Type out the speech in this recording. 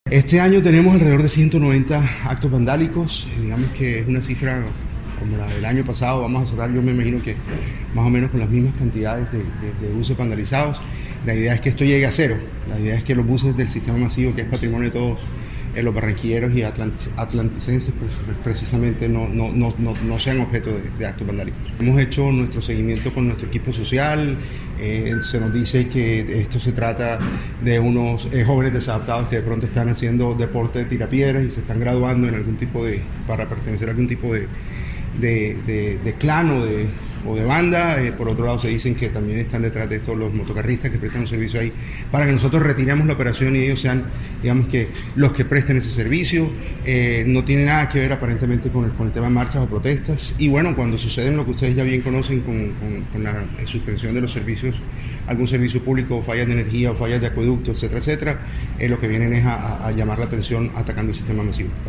Este año tenemos alrededor de 190 actos vandálicos, digamos que es una cifra como la del año pasado. Vamos a cerrar, yo me imagino que más o menos con las mismas cantidades de buses vandalizados. La idea es que esto llegue a cero, la idea es que los buses del sistema masivo, que es patrimonio de todos los barranquilleros y atlanticenses, pues, precisamente no sean objeto de actos vandálicos. Hemos hecho nuestro seguimiento con nuestro equipo social. Se nos dice que esto se trata de unos jóvenes desadaptados que de pronto están haciendo deporte de tirapiedras y se están graduando en algún tipo para pertenecer a algún tipo de clan o de banda. Por otro lado, se dicen que también están detrás de esto los motocarristas que prestan un servicio ahí, para que nosotros retiremos la operación y ellos sean, digamos, que los que presten ese servicio. No tiene nada que ver aparentemente con el tema de marchas o protestas. Y bueno, cuando suceden lo que ustedes ya bien conocen con la suspensión de los servicios, algún servicio público, fallas de energía o fallas de acueducto, etcétera, etcétera, lo que vienen es a llamar la atención atacando el sistema masivo.